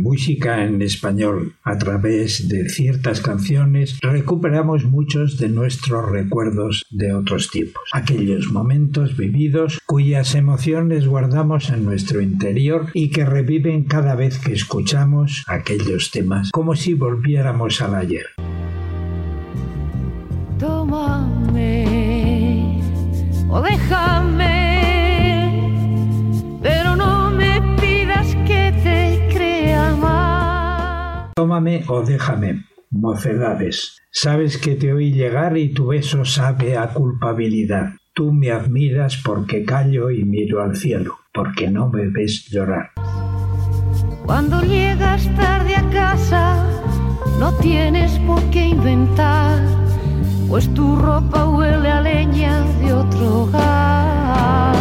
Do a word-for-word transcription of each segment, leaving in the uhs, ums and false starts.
música en español. A través de ciertas canciones recuperamos muchos de nuestros recuerdos de otros tiempos. Aquellos momentos vividos cuyas emociones guardamos en nuestro interior y que reviven cada vez que escuchamos aquellos temas, como si volviéramos al ayer. Tómame o déjame, pero no me pidas que te crea más. Tómame o déjame, mocedades. Sabes que te oí llegar y tu beso sabe a culpabilidad. Tú me admiras porque callo y miro al cielo, porque no me ves llorar. Cuando llegas tarde a casa, no tienes por qué inventar, pues tu ropa huele a leña de otro hogar.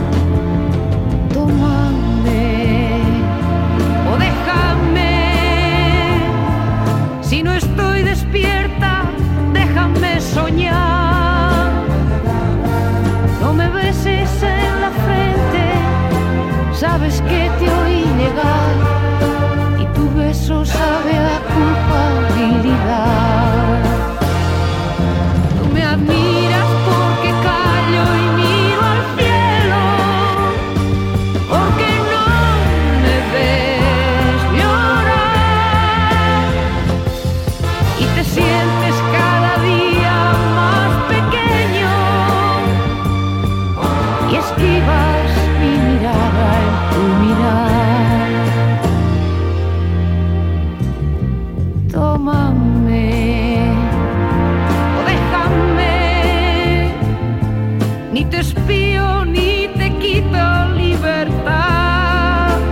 Tómame o déjame, si no estoy despierta, déjame soñar. No me beses en la frente, sabes que te oí llegar y tu beso sabe a culpabilidad. Me admiras porque callo y miro al cielo, porque no me ves llorar y te sientes cada día más pequeño y esquivas mi mirada en tu mirar. Tómame ni te espío ni te quito libertad,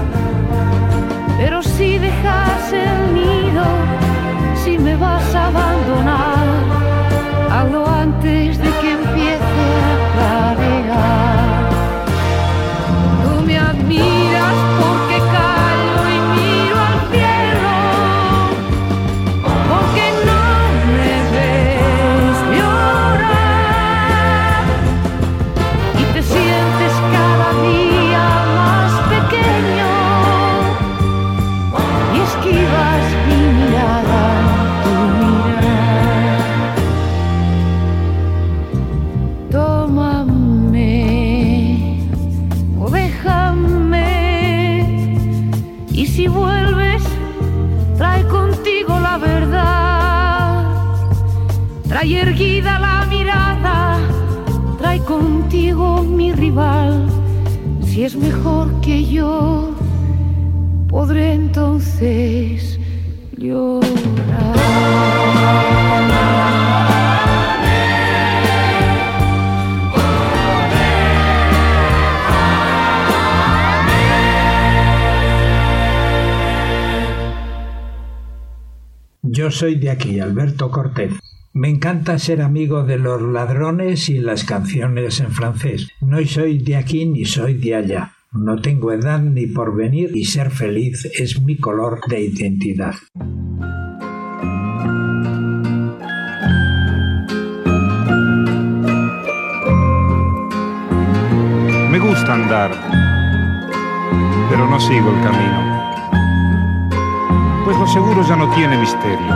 pero si dejas el nido, si me vas a abandonar, hazlo antes de que empiece a clarear. Tú me admiras porque callo y miro al cielo, porque no me ves llorar y te sientes cada día más pequeño y esquivas mi mirada, tu mirar. Tómame o déjame, y si vuelves, trae contigo la verdad, trae erguida la mirada, trae contigo mi rival. Si es mejor que yo, podré entonces llorar. Yo soy de aquí, Alberto Cortés. Me encanta ser amigo de los ladrones y las canciones en francés. No soy de aquí ni soy de allá. No tengo edad ni porvenir y ser feliz es mi color de identidad. Me gusta andar, pero no sigo el camino, pues lo seguro ya no tiene misterio.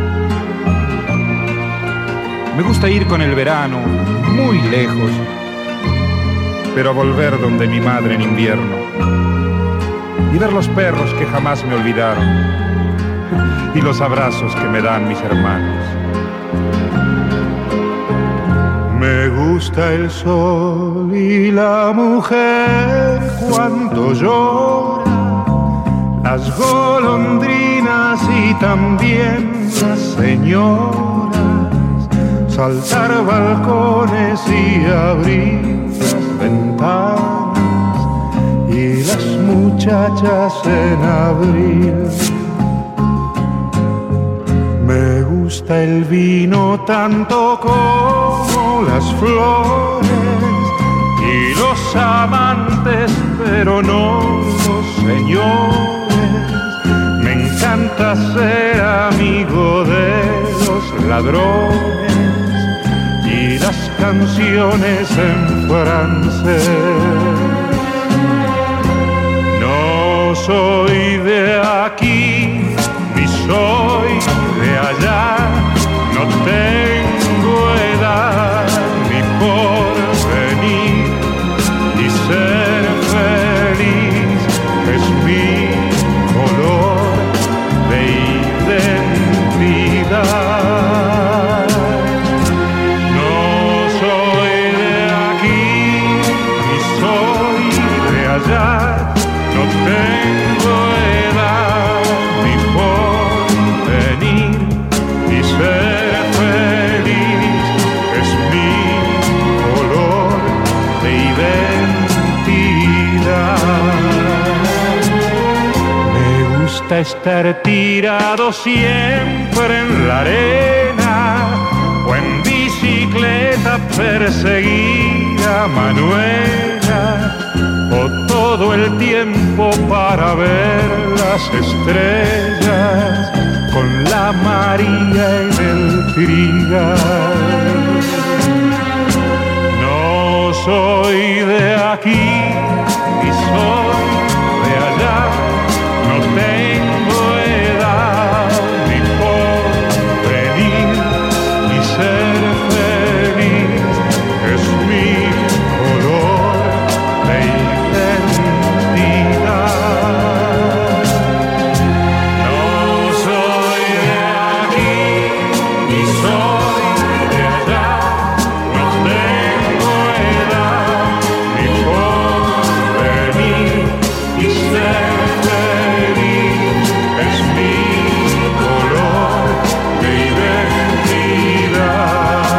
Me gusta ir con el verano muy lejos, pero volver donde mi madre en invierno y ver los perros que jamás me olvidaron y los abrazos que me dan mis hermanos. Me gusta el sol y la mujer cuando llora, las golondrinas y también las señoras, saltar balcones y abrir las ventanas y las muchachas en abril. Me gusta el vino tanto como las flores y los amantes, pero no los señores. Me encanta ser amigo de los ladrones y las canciones en francés. No soy de aquí, ni soy de allá, no tengo edad ni por venir, ni ser feliz es mi color de identidad. No soy de aquí, ni soy de allá, no tengo edad ni por venir, ni ser feliz es mi color de identidad. Me gusta estar tirado siempre en la arena o en bicicleta perseguir a Manuela, o todo el tiempo para ver las estrellas con la María en el trigal. No soy de aquí ni soy de allá, no tengo edad ni por venir, ni ser feliz es mi color de identidad. No soy de aquí, ni soy de allá, no tengo edad ni por venir, ni ser feliz es mi color de identidad.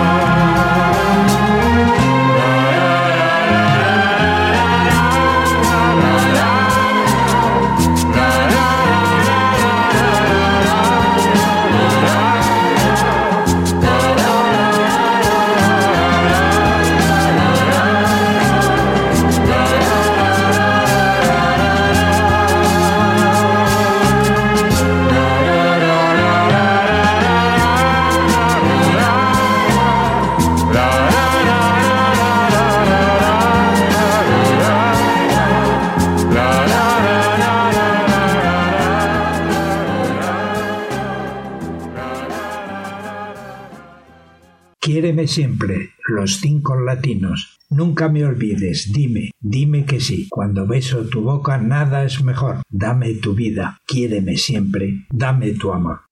Quiéreme siempre, los cinco latinos. Nunca me olvides, dime, dime que sí. Cuando beso tu boca nada es mejor. Dame tu vida, quiéreme siempre, dame tu amor.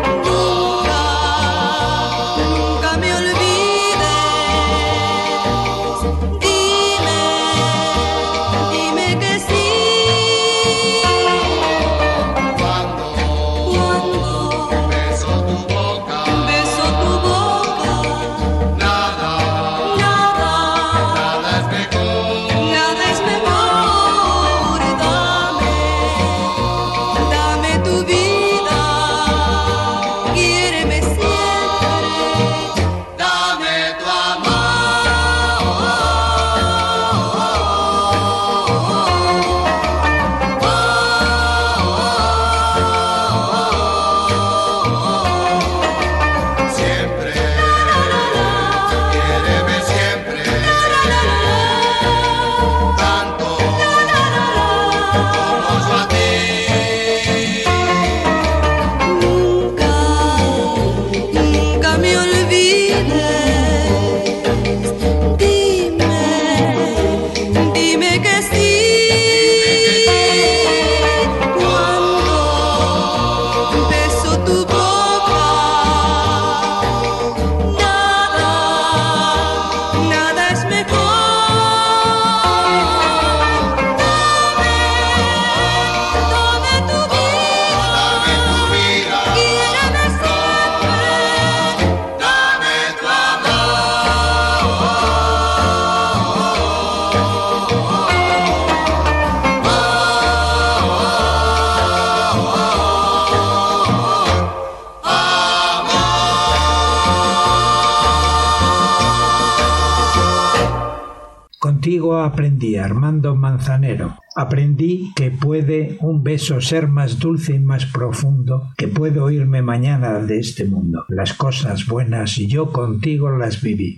Nunca me olvides Contigo aprendí, Armando Manzanero. Aprendí que puede un beso ser más dulce y más profundo, que puedo irme mañana de este mundo. Las cosas buenas yo contigo las viví.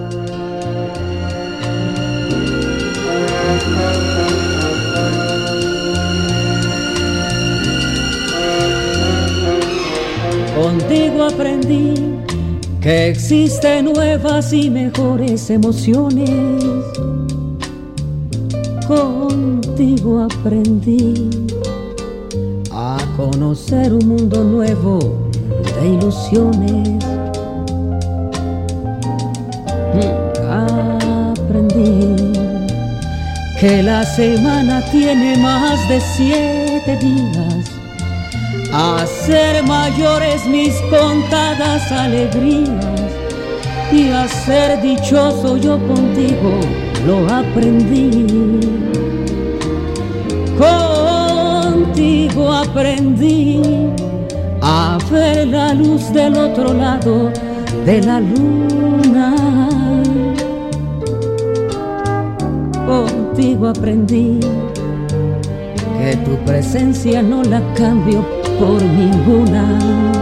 Contigo aprendí que existen nuevas y mejores emociones. Contigo aprendí a conocer un mundo nuevo de ilusiones. Aprendí que la semana tiene más de siete días, a ser mayores mis contadas alegrías, y a ser dichoso yo contigo lo aprendí. Contigo aprendí a ver la luz del otro lado de la luna. Contigo aprendí que tu presencia no la cambio por ninguna.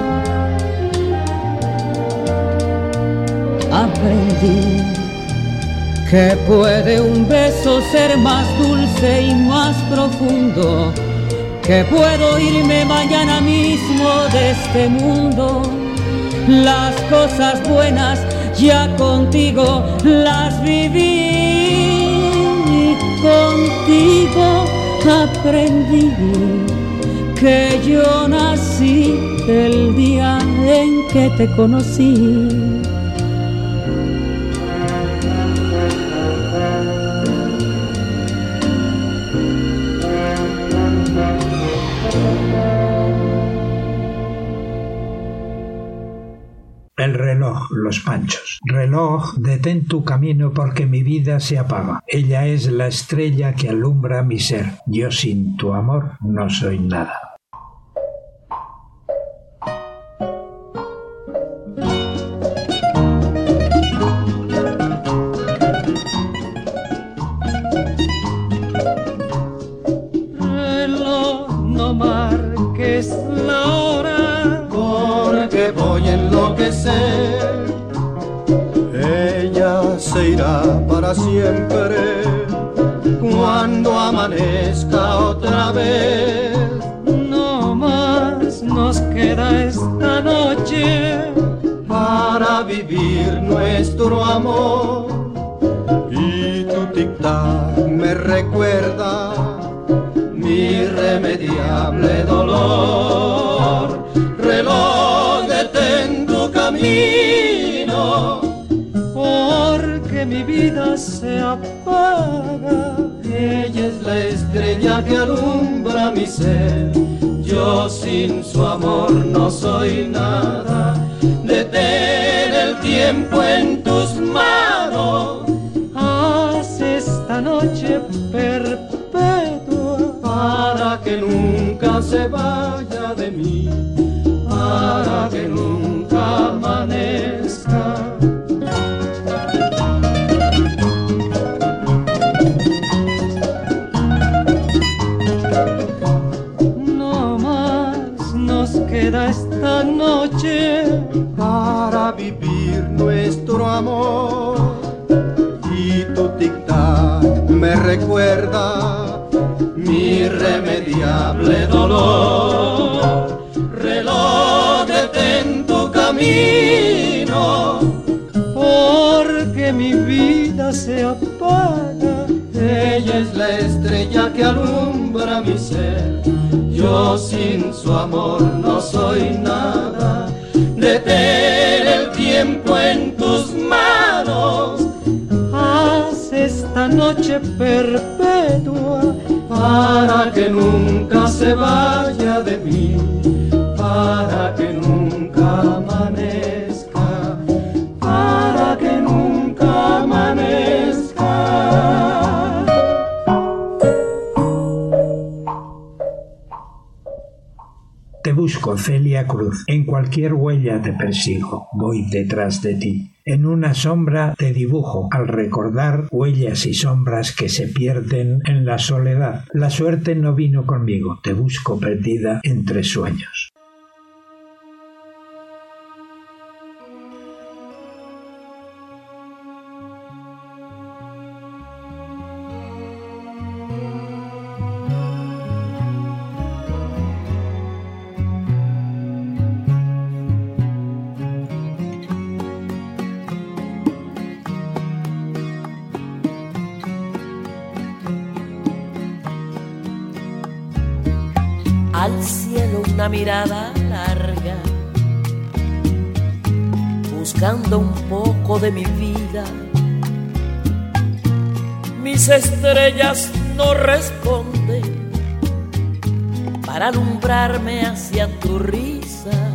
Aprendí que puede un beso ser más dulce y más profundo, que puedo irme mañana mismo de este mundo. Las cosas buenas ya contigo las viví, y contigo aprendí que yo nací el día en que te conocí. El reloj, Los Panchos. Reloj, detén tu camino porque mi vida se apaga. Ella es la estrella que alumbra mi ser. Yo sin tu amor no soy nada. Reloj, no marques la hora, porque voy a enloquecer. Ella se irá para siempre cuando amanezca otra vez. no más nos queda esta noche Para vivir nuestro amor. Y tu tic-tac me recuerda mi irremediable dolor. Reloj, detén tu camino, porque mi vida se apaga. ella es la estrella que alumbra mi ser. Yo sin su amor no soy nada. Detén el tiempo en tus manos. Haz esta noche perpetua Para que nunca se vaya de mí, para que nunca amanezca. no más nos queda esta noche Para vivir nuestro amor. Y tu tic-tac me recuerda mi irremediable dolor. Reloj, detén tu camino, porque mi vida se apaga. ella es la estrella que alumbra mi ser. Yo sin su amor no soy nada. Detén el tiempo en tus manos. Haz esta noche perpetua Para que nunca se vaya de mí, para que nunca amanezca, para que nunca amanezca. Te busco, Celia Cruz. En cualquier huella te persigo. Voy detrás de ti. En una sombra te dibujo, al recordar huellas y sombras que se pierden en la soledad. La suerte no vino conmigo, te busco perdida entre sueños. Al cielo una mirada larga, buscando un poco de mi vida. Mis estrellas no responden para alumbrarme hacia tu risa,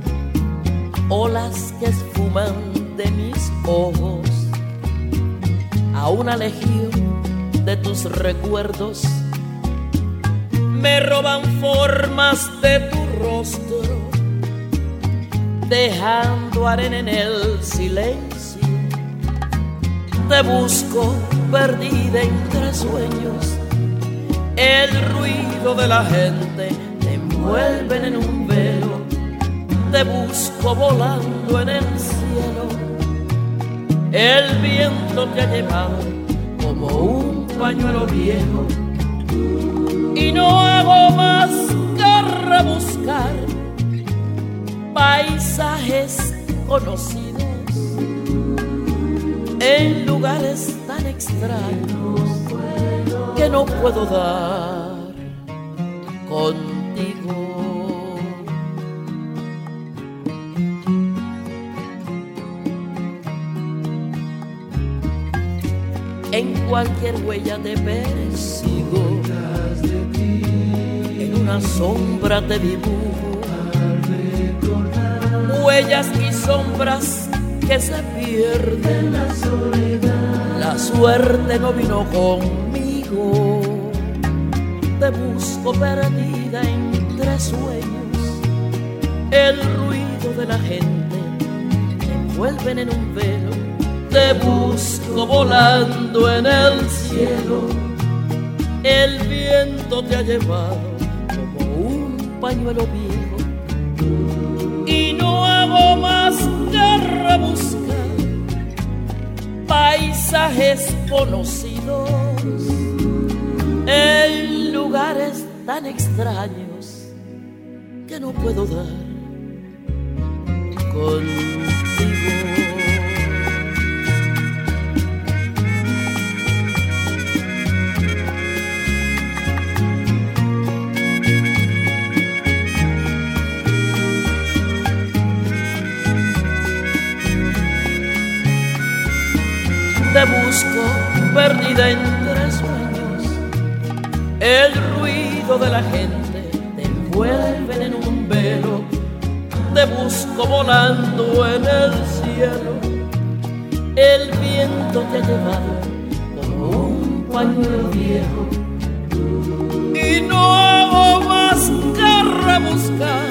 olas que esfuman de mis ojos a una legión de tus recuerdos. Me roban formas de tu rostro, dejando arena en el silencio. Te busco perdida entre sueños, el ruido de la gente te envuelven en un velo. Te busco volando en el cielo, el viento te ha llevado como un pañuelo viejo. Y no hago más que rebuscar paisajes conocidos en lugares tan extraños que no puedo dar contigo. En cualquier huella te persigo, en una sombra te dibujo, huellas y sombras que se pierden. La soledad, la suerte no vino conmigo. Te busco perdida entre sueños, el ruido de la gente te envuelven en un velo. Te busco volando en el cielo, el viento te ha llevado como un pañuelo viejo. Y no hago más que rebuscar paisajes conocidos en lugares tan extraños que no puedo dar contigo. Te busco perdida entre sueños, el ruido de la gente te envuelve en un velo. Te busco volando en el cielo, el viento te ha llevado como un pañuelo viejo. Y no hago más que rebuscar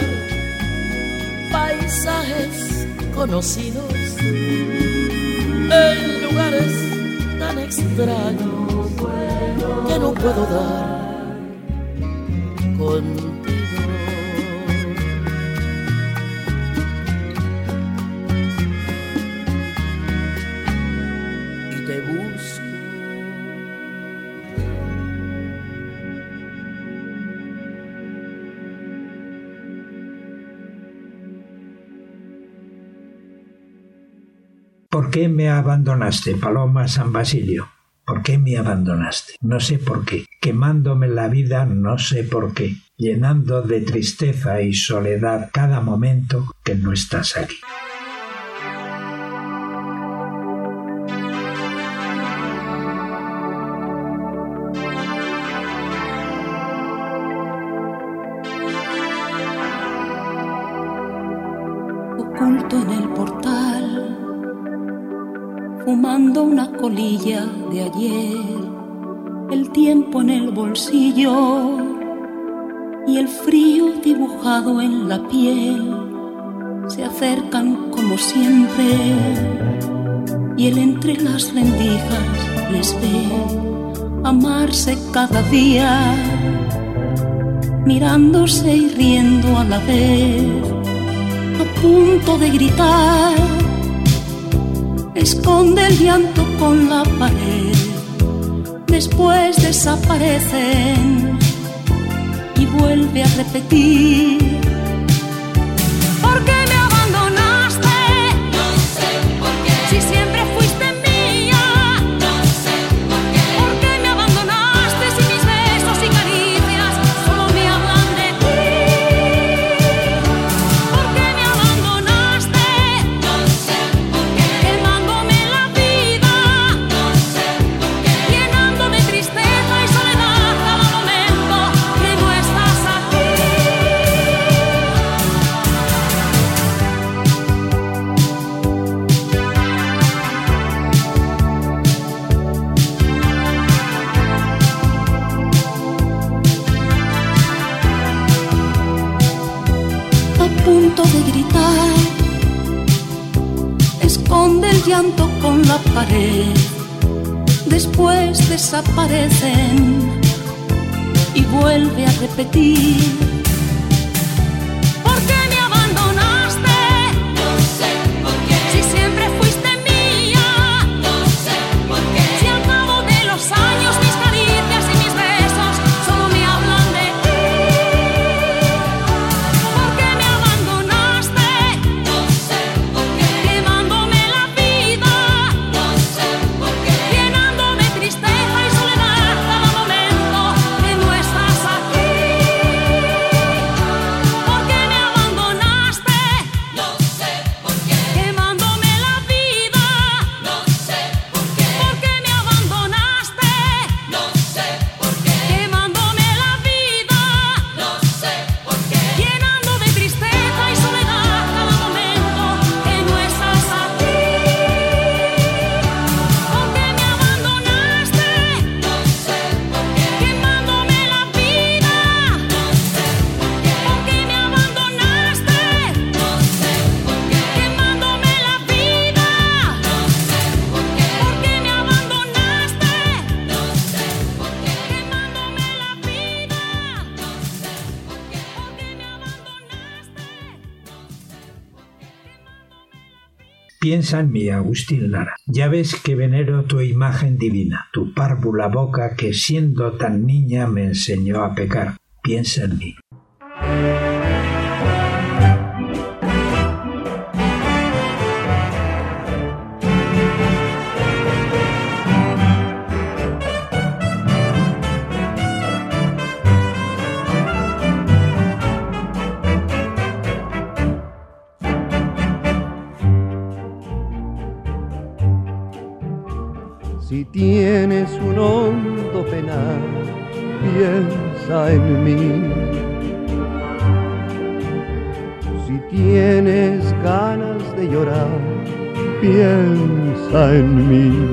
paisajes conocidos en lugares tan extraños que no puedo dar contigo. Y te busco. ¿Por qué me abandonaste, Paloma San Basilio? ¿Por qué me abandonaste? No sé por qué. Quemándome la vida, no sé por qué. Llenando de tristeza y soledad cada momento que no estás aquí. Oculto en el portal, fumando una colilla de ayer, el tiempo en el bolsillo y el frío dibujado en la piel se acercan como siempre y él entre las rendijas les ve amarse cada día, mirándose y riendo a la vez, a punto de gritar. Esconde el llanto con la pared, después desaparecen y vuelve a repetir: ¿por qué me abandonaste? No sé por qué. Si siempre fuiste mía. No sé por qué. ¿Por qué me abandonaste si mis besos y caricias solo me hablan de ti? ¿Por qué me abandonaste? No sé por qué. Quemándome la vida. No sé por qué. Llenando de tristeza y soledad cada momento que no estás aquí. A punto de gritar, esconde el llanto con la pared, después desaparecen y vuelve a repetir: ¿por qué me abandonaste? No sé por qué. Si siempre fuiste mía. No sé por qué. Si al cabo de los años mis caricias y mis besos solo me hablan de ti. ¿Por qué me abandonaste? No sé por qué. Quemándome la vida. No sé por qué. Llenando de tristeza y soledad cada momento que no estás aquí. ¿Por qué me abandonaste? No sé por qué. Quemándome la vida. No sé por qué. ¿Por qué me abandonaste? No sé por qué. Quemándome la vida. No sé por qué. Llenando de tristeza y soledad cada momento que no estás aquí. ¿Por qué me abandonaste? No sé por qué. Quemándome la vida. No sé por qué. ¿Por qué me abandonaste? No sé por qué. Quemándome la vida. No sé por qué. ¿Por qué me abandonaste? No sé por qué. Quemándome la vida. No sé por qué. ¿Por qué me abandonaste? Piensa en mí, Agustín Lara. Ya ves que venero tu imagen divina, tu párvula boca que siendo tan niña me enseñó a pecar. Piensa en mí. Si tienes un hondo penal, piensa en mí. Si tienes ganas de llorar, piensa en mí.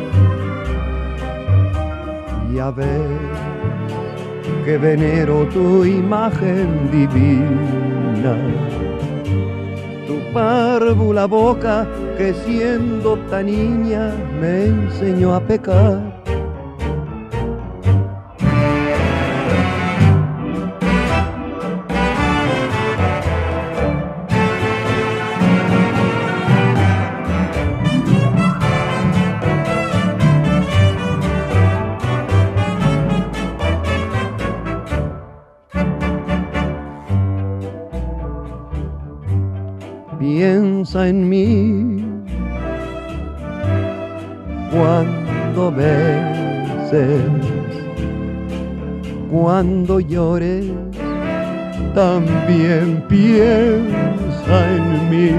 Ya ves que venero tu imagen divina, tu párvula boca que siendo tan niña me enseñó a pecar. Piensa en mí cuando beses, cuando llores, también piensa en mí.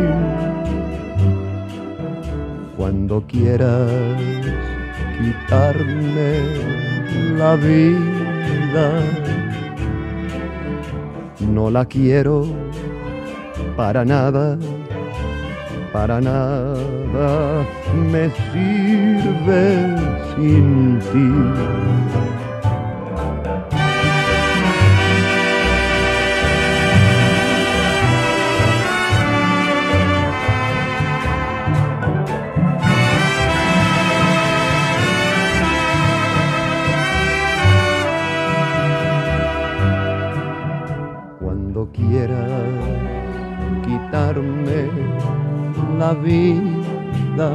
Cuando quieras quitarme la vida, no la quiero para nada, para nada me sirve sin ti. la vida.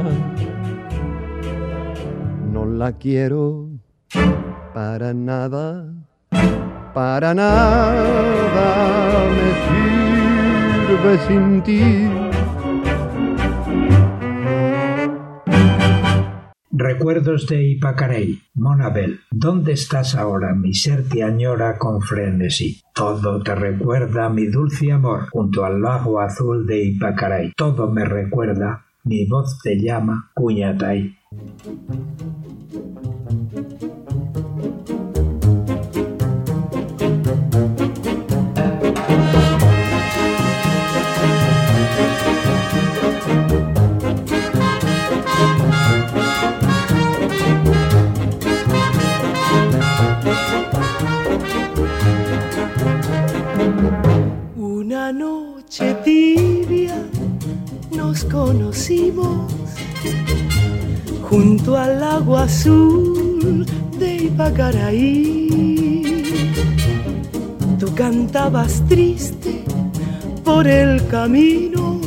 No la quiero para nada, para nada me sirve sin ti. Recuerdos de Ypacaraí, Monabel. ¿Dónde estás ahora? Mi ser te añora con frenesí. Todo te recuerda mi dulce amor junto al lago azul de Ypacaraí. Todo me recuerda, mi voz te llama, Cuñatay. Una noche tibia nos conocimos junto al lago azul de Ypacaraí. Tú cantabas triste por el camino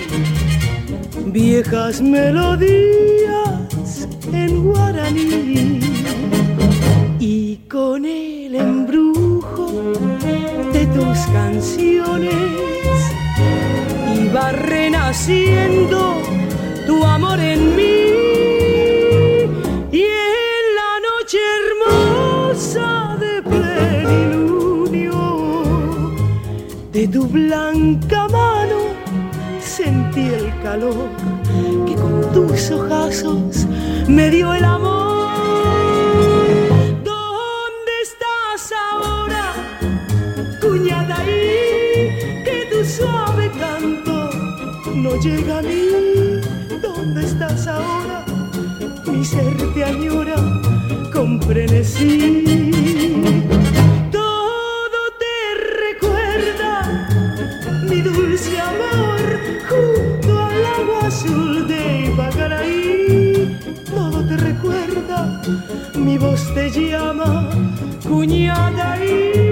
viejas melodías en guaraní, y con el embrujo de tus canciones iba renaciendo tu amor en mí. Y en la noche hermosa de plenilunio de tu blanca mano sentí el calor que con tus ojazos me dio el amor. ¿Dónde estás ahora, Cuñatay? Que tu suave canto no llega a mí. ¿Dónde estás ahora? Mi ser te añora con frenesí. Todo te recuerda, mi dulce amor, junto al lago azul de Ypacaraí. Todo te recuerda, mi voz te llama, Cuñatay.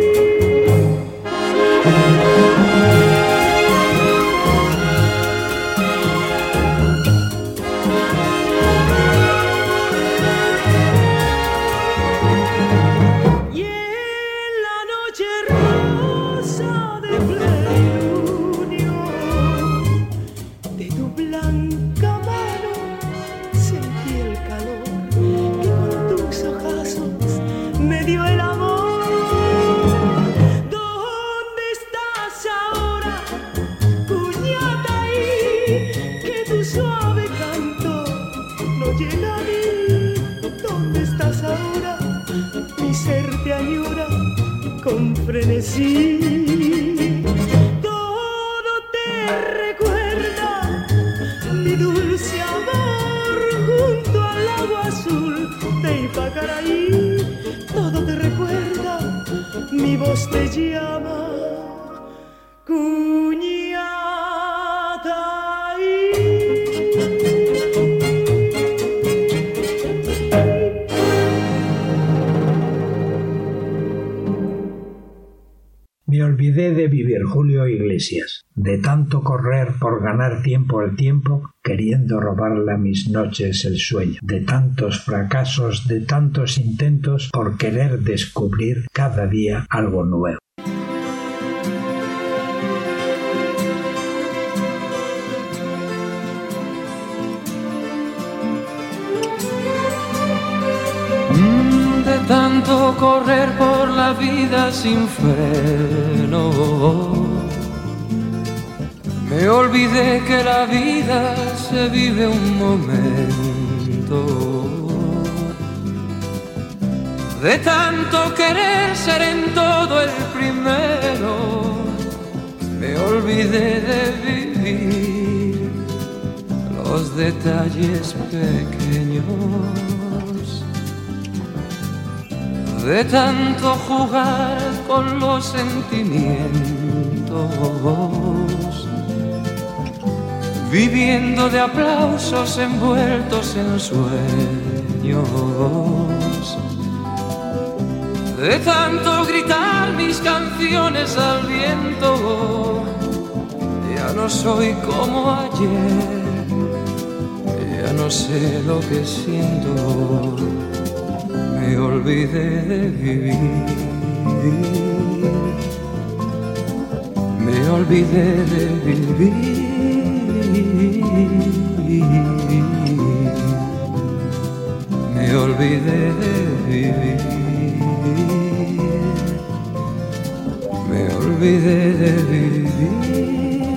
Con frenesí, todo te recuerda, mi dulce amor, junto al lago azul de Ypacaraí. Todo te recuerda, mi voz te llama, Me olvidé de vivir, Julio Iglesias, de tanto correr por ganar tiempo al tiempo, queriendo robarle a mis noches el sueño, de tantos fracasos, de tantos intentos por querer descubrir cada día algo nuevo. De tanto correr por la vida sin freno, me olvidé que la vida se vive un momento. De tanto querer ser en todo el primero, me olvidé de vivir los detalles pequeños. De tanto jugar con los sentimientos, viviendo de aplausos envueltos en sueños, de tanto gritar mis canciones al viento y Ya no soy como ayer, ya no sé lo que siento, me olvidé de vivir, me olvidé de vivir, me olvidé de vivir, me olvidé de vivir.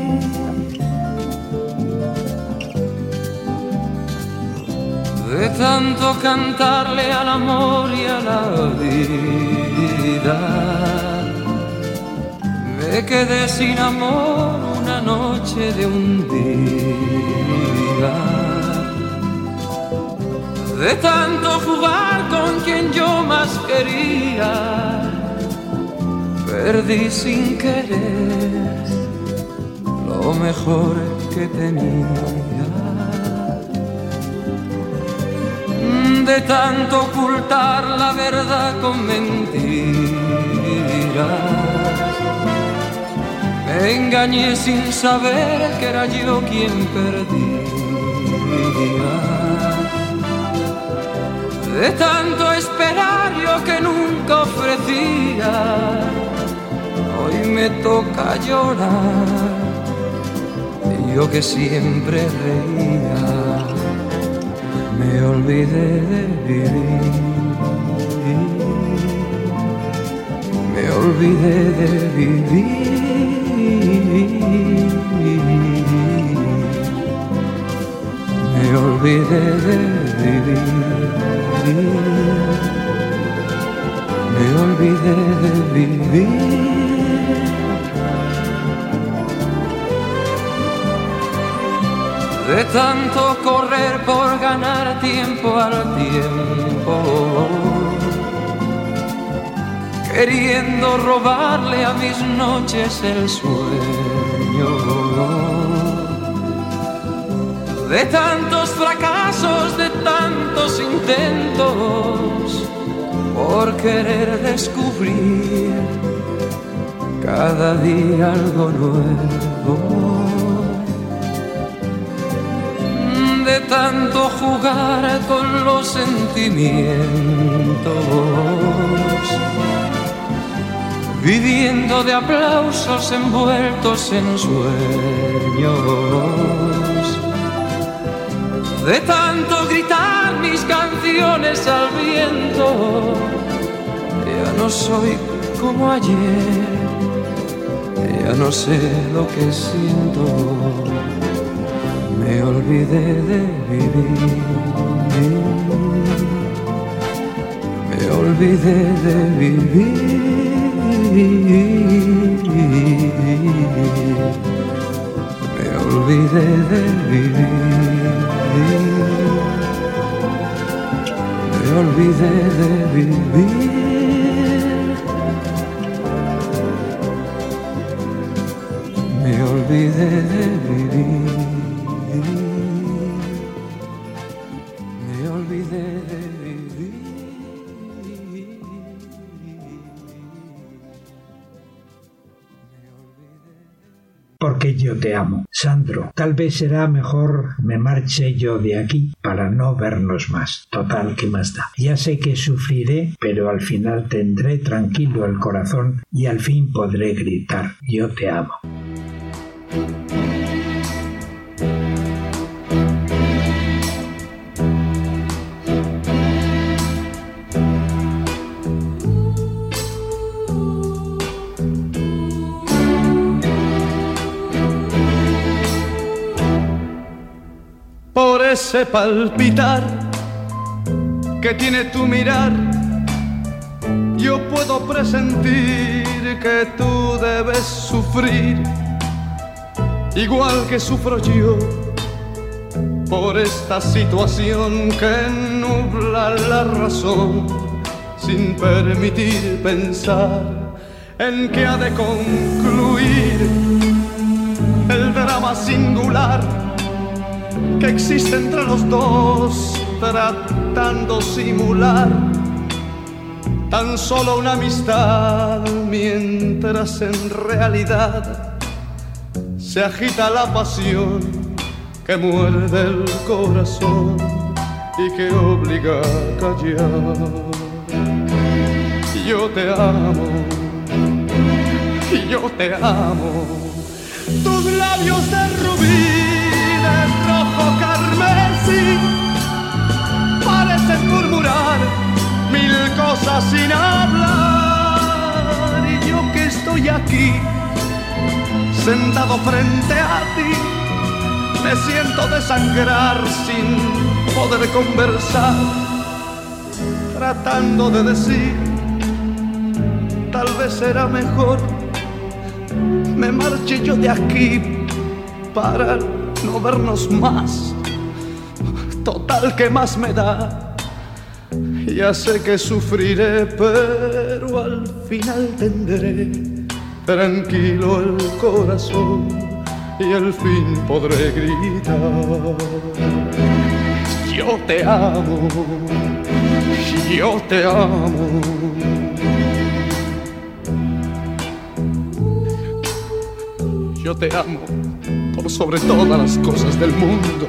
De tanto cantarle al amor y a la vida, me quedé sin amor una noche de un día. De tanto jugar con quien yo más quería, perdí sin querer lo mejor que tenía. De tanto ocultar la verdad con mentiras, me engañé sin saber que era yo quien perdía. De tanto esperar yo que nunca ofrecía, hoy me toca llorar, yo que siempre reía. Me olvidé de vivir, me olvidé de vivir, me olvidé de vivir, me olvidé de vivir. De tanto correr por ganar tiempo al tiempo, queriendo robarle a mis noches el sueño. De tantos fracasos, de tantos intentos, por querer descubrir cada día algo nuevo. De tanto jugar con los sentimientos, viviendo de aplausos envueltos en sueños. De tanto gritar mis canciones al viento, ya no soy como ayer, ya no sé lo que siento. Me olvidé de vivir, me olvidé de vivir, me olvidé de vivir, me olvidé de vivir, me olvidé de vivir. Porque yo te amo. Sandro, tal vez será mejor me marche yo de aquí para no vernos más. Total, ¿qué más da? Ya sé que sufriré, pero al final tendré tranquilo el corazón y al fin podré gritar, yo te amo. Por ese palpitar que tiene tu mirar, yo puedo presentir que tú debes sufrir, igual que sufro yo, por esta situación que nubla la razón, sin permitir pensar en que ha de concluir el drama singular que existe entre los dos, tratando simular tan solo una amistad, mientras en realidad se agita la pasión que muerde el corazón y que obliga a callar. Yo te amo, yo te amo. Tus labios de rubí, de rojo carmesí, parecen murmurar mil cosas sin hablar. Y yo que estoy aquí, sentado frente a ti, me siento desangrar sin poder conversar, tratando de decir, tal vez será mejor me marche yo de aquí para no vernos más. Total, ¿qué más me da? Ya sé que sufriré, pero al final tendré tranquilo el corazón y al fin podré gritar. Yo te amo, yo te amo. Yo te amo por sobre todas las cosas del mundo.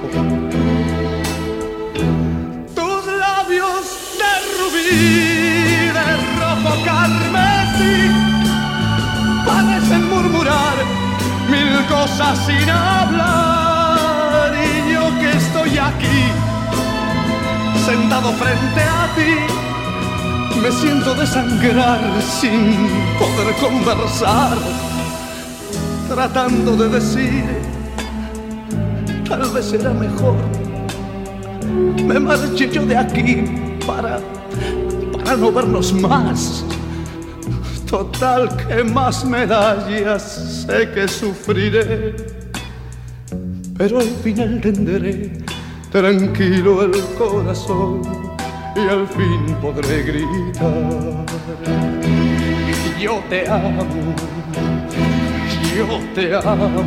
Tus labios de rubí, de rojo carmesí, parecen murmurar mil cosas sin hablar. Y yo que estoy aquí, sentado frente a ti, me siento desangrar sin poder conversar, tratando de decir, tal vez será mejor me marche yo de aquí para, para no vernos más. Total, ¿qué más me da? Ya sé que sufriré, pero al final tendré tranquilo el corazón y al fin podré gritar. Yo te amo, yo te amo,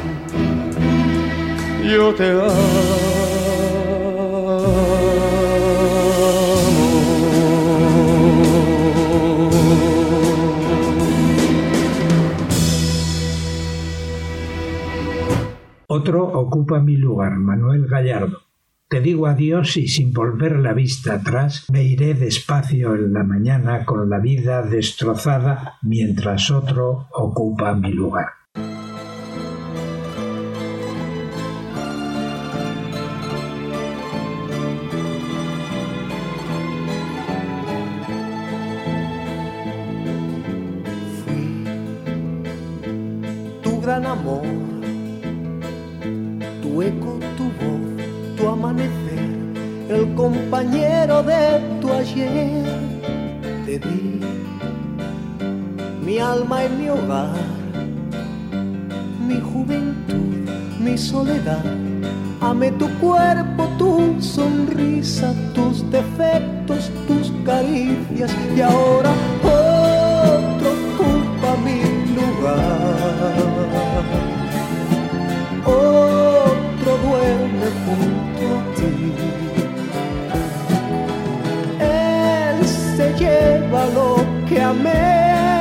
yo te amo. Otro ocupa mi lugar, Manuel Gallardo. Te digo adiós y sin volver la vista atrás me iré despacio en la mañana con la vida destrozada mientras otro ocupa mi lugar. Fui tu gran amor, tu eco, tu voz, tu amanecer, el compañero de tu ayer. Te di mi alma y mi hogar, mi juventud, mi soledad. Amé tu cuerpo, tu sonrisa, tus defectos, tus caricias. Y ahora otro ocupa mi lugar, otro duerme junto a ti. Él se lleva lo que amé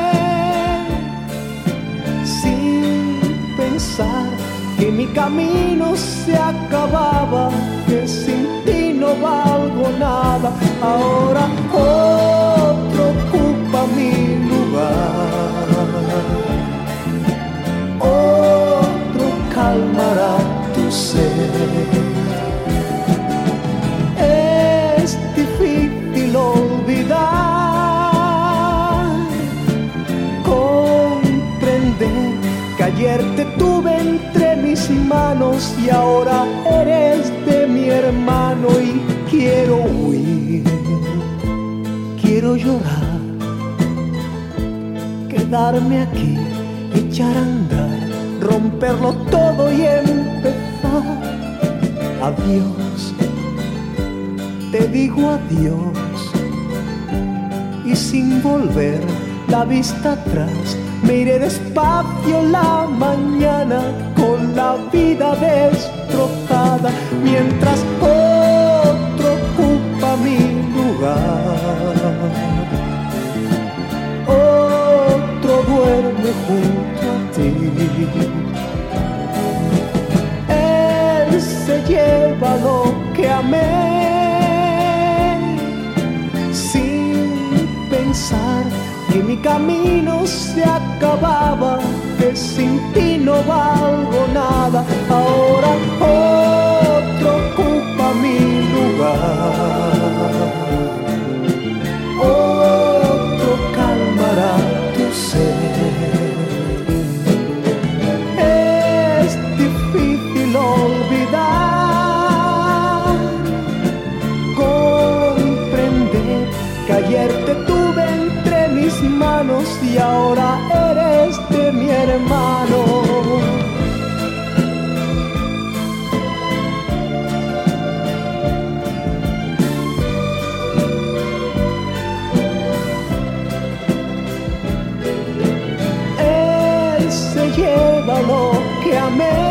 sin pensar que mi camino se acababa, que sin ti no valgo nada. Ahora otro ocupa mi lugar, otro calmará tu sed. Es difícil olvidar, comprender que ayer te tuve entre mis manos y ahora eres de mi hermano. Y quiero huir, quiero llorar, quedarme aquí, echar a andar, romperlo todo y empezar. Adiós, te digo adiós, y sin volver la vista atrás me iré despacio la mañana con la vida destrozada, mientras otro ocupa mi lugar, otro duerme junto a ti. pensar que mi camino se acababa, que sin ti no valgo nada. Ahora otro ocupa mi lugar, otro calmará tu sed. Es difícil olvidar, comprender que ayer te tuve entre mis manos y ahora eres de mi hermano. Él se lleva lo que amé,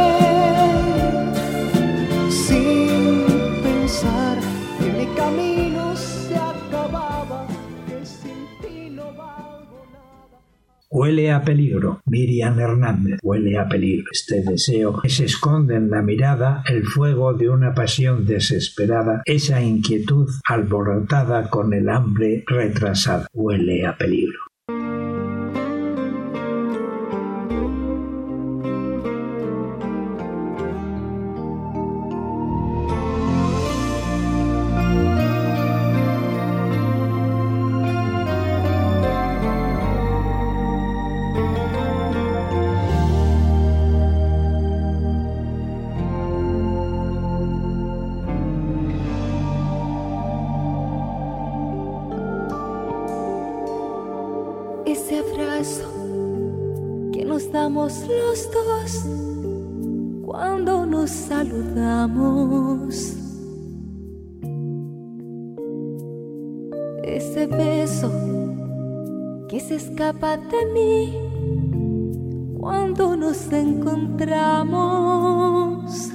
sin pensar que mi camino se acababa, que sin ti no valgo nada. Huele a peligro, Miriam Hernández. Huele a peligro. Este deseo que se esconde en la mirada, el fuego de una pasión desesperada, esa inquietud alborotada con el hambre retrasada. Huele a peligro. Ese abrazo que nos damos los dos cuando nos saludamos. Ese beso que se escapa de mí cuando nos encontramos.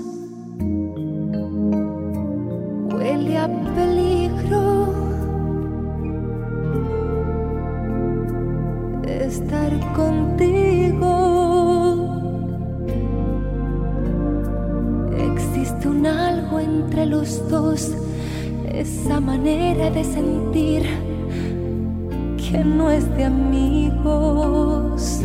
Huele a peligro estar contigo. Existe un algo entre los dos, esa manera de sentir que no es de amigos.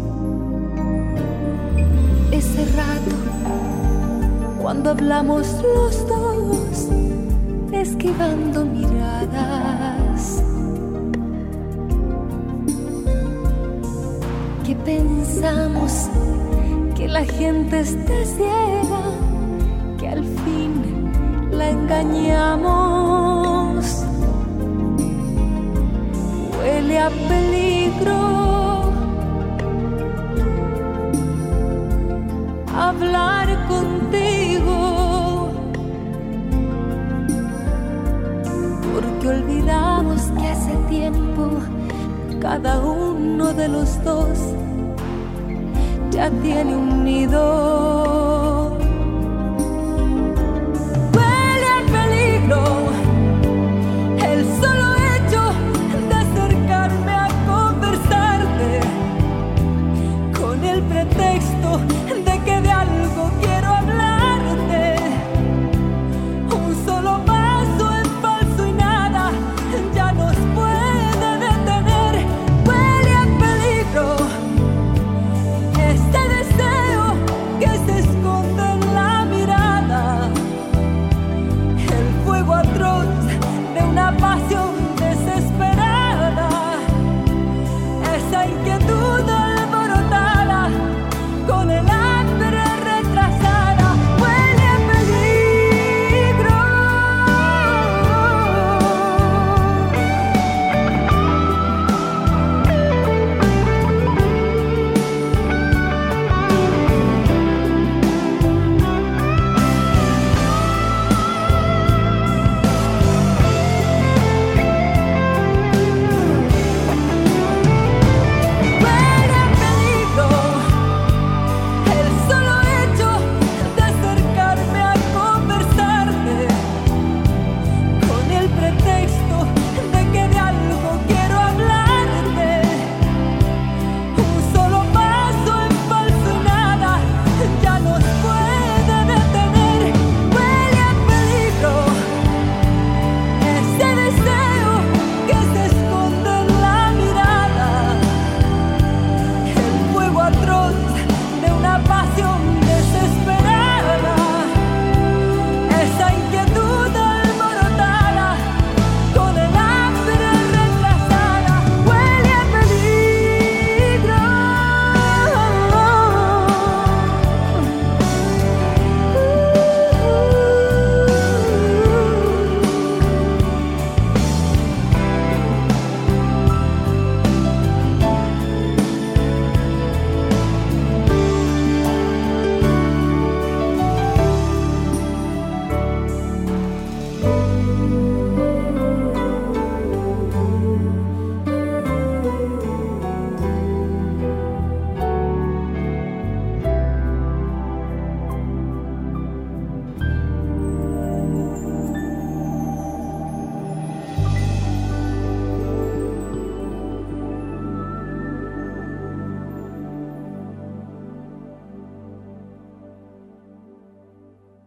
Ese rato cuando hablamos los dos, esquivando miradas, que pensamos que la gente esté ciega, que al fin la engañamos. Huele a peligro hablar contigo, porque olvidamos que hace tiempo cada uno de los dos ya tiene un nido. Huele a peligro el solo hecho de acercarme a conversarte, con el pretexto de que de algo quiero hablarte. Un solo paso en falso y nada ya nos puede detener. Huele a peligro este deseo que se esconde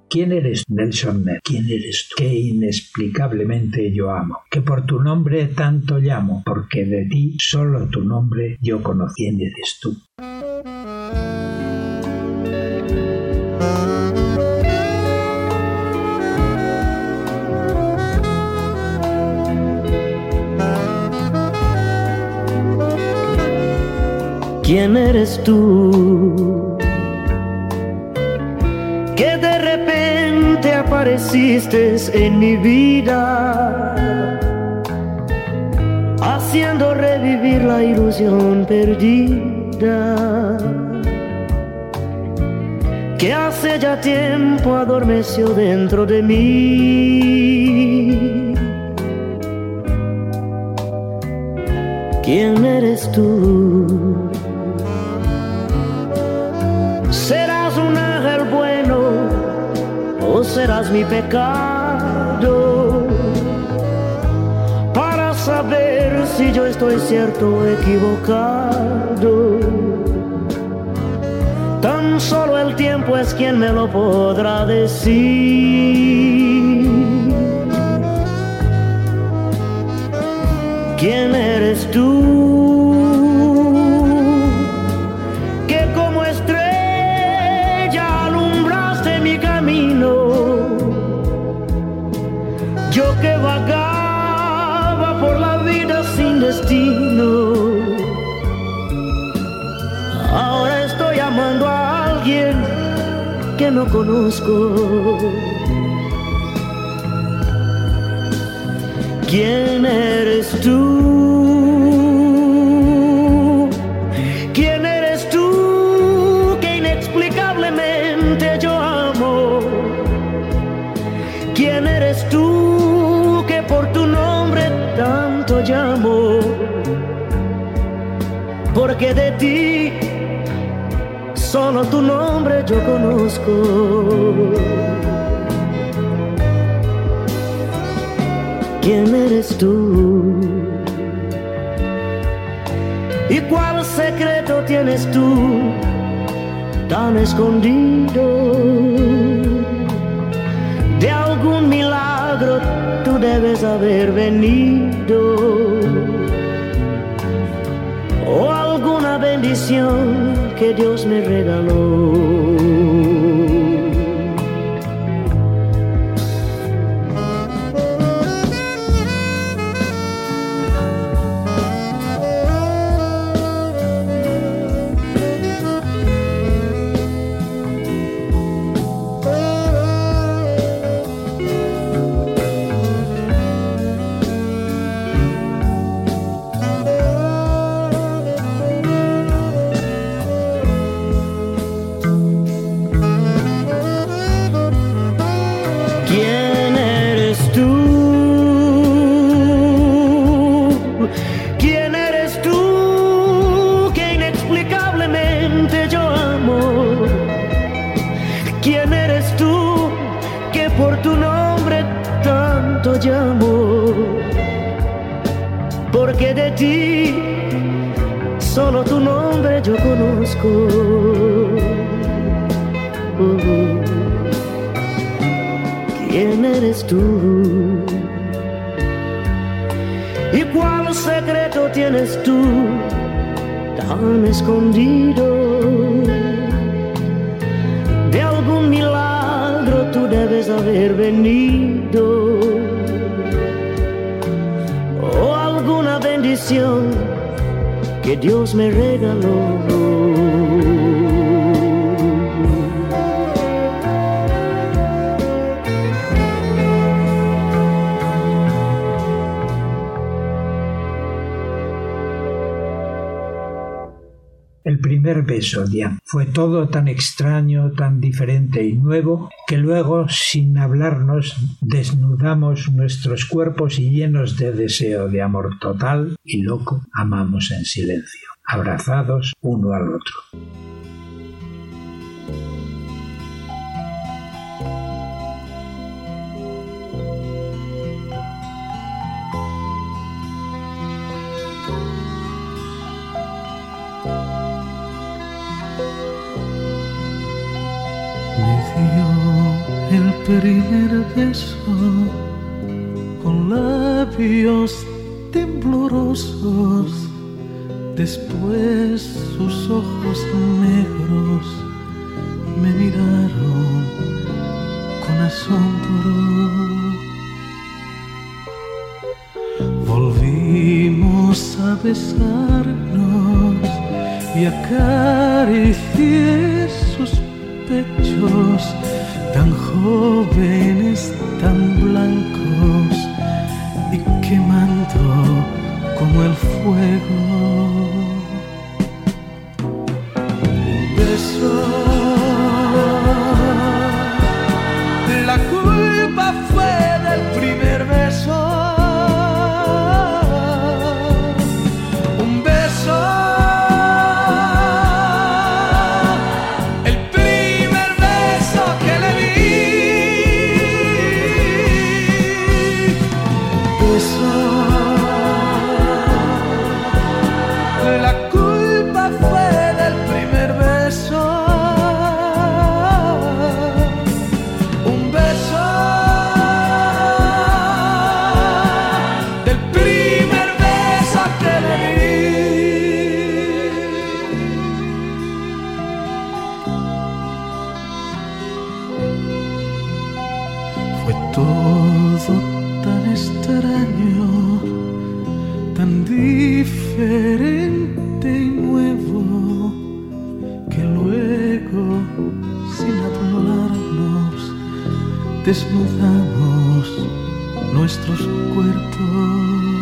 ¿Quién eres, Nelson Ned? ¿Quién eres tú? Que inexplicablemente yo amo, que por tu nombre tanto llamo, porque de ti solo tu nombre yo conozco. ¿Quién eres tú? ¿Quién eres tú? Que de repente apareciste en mi vida, haciendo revivir la ilusión perdida, que hace ya tiempo adormeció dentro de mí. ¿Quién eres tú? ¿Serás un ángel bueno o serás mi pecado? Para saber si yo estoy cierto o equivocado, tan solo el tiempo es quien me lo podrá decir. ¿Quién eres tú? Yo que vagaba por la vida sin destino, ahora estoy amando a alguien que no conozco. ¿Quién eres tú? ¿Quién eres tú que inexplicablemente yo amo? ¿Quién eres tú que por tu nombre tanto llamo? Porque de ti solo tu nombre yo conozco. ¿Quién eres tú? ¿Y cuál secreto tienes tú tan escondido? De algún milagro tú debes haber venido, o alguna bendición que Dios me regaló. Llamo, porque de ti solo tu nombre yo conozco. Uh-huh. ¿Quién eres tú? ¿Y cuál secreto tienes tú tan escondido? De algún milagro tú debes haber venido, o alguna bendición que Dios me regaló. El primer beso, Diane, fue todo tan extraño, tan diferente y nuevo, que luego, sin hablarnos, desnudamos nuestros cuerpos y llenos de deseo de amor total y loco, amamos en silencio, abrazados uno al otro. Le dio el primer beso con labios temblorosos, después sus ojos negros me miraron con asombro. Volvimos a besarnos y acaricié sus pechos tan jóvenes, tan blancos y quemando como el fuego. Un beso, la culpa fue del primer beso. Un beso, el primer beso que le di. Beso, la culpa fue del primer beso. Un beso, del primer beso que le di. Fue todo tan extraño, tan diferente y nuevo, que luego, sin hablarnos, desnudamos nuestros cuerpos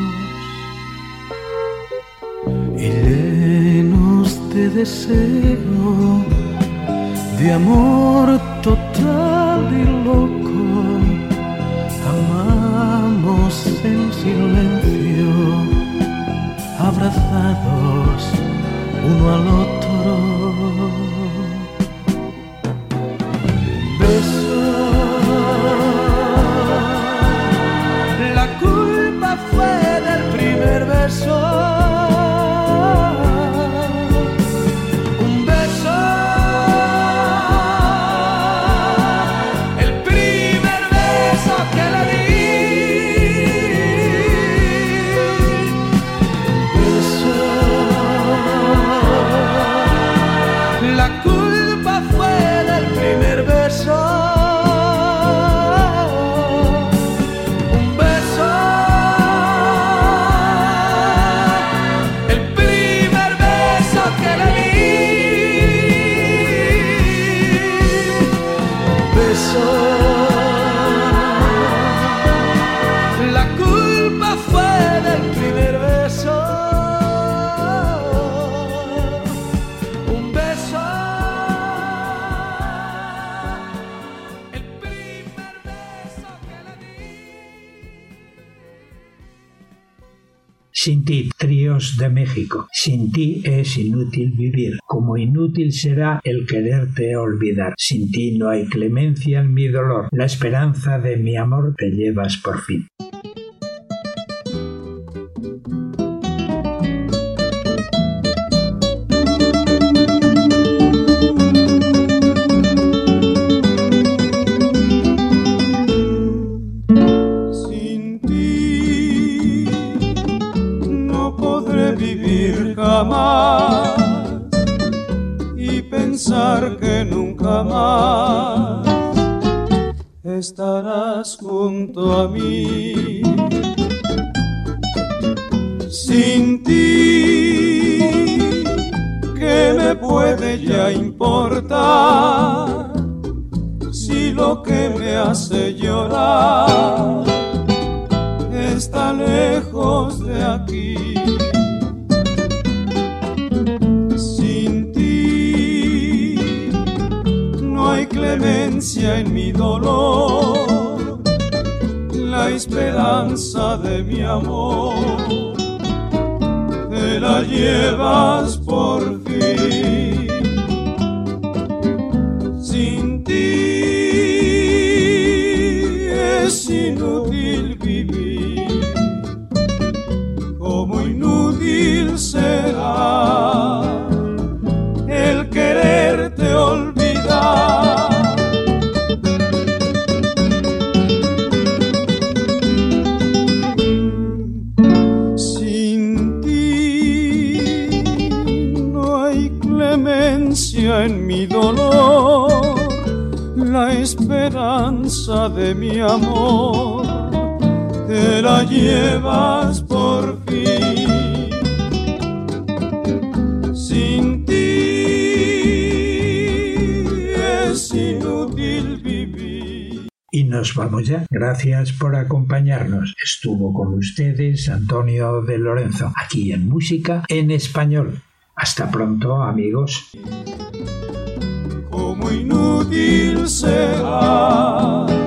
y llenos de deseo, de amor total y loco, amamos en silencio, abrazados uno al otro. Beso, la culpa fue del primer beso. Un beso, el primer beso que le di. Beso, la culpa fue del primer beso. Un beso, el primer beso que le di. Beso, la culpa fue del primer beso. Un beso, el primer beso que le di. Sin ti, Tríos de México. Sin ti es inútil vivir, como inútil será el quererte olvidar. Sin ti no hay clemencia en mi dolor, la esperanza de mi amor te llevas por fin. Sin ti no podré vivir jamás y pensar que nunca más estarás junto a mí. Sin ti, ¿qué me puede ya importar? Si lo que me hace llorar está lejos de aquí. Sin ti no hay clemencia en mi dolor, la esperanza de mi amor te la llevas por fin. Sin ti es inútil vivir, como inútil será el quererte olvidar. caricia en mi dolor, la esperanza de mi amor, te la llevas por fin. Sin ti es inútil vivir. Y nos vamos ya. Gracias por acompañarnos. Estuvo con ustedes Antonio de Lorenzo, aquí en Música en Español. Hasta pronto, amigos. Como inútil será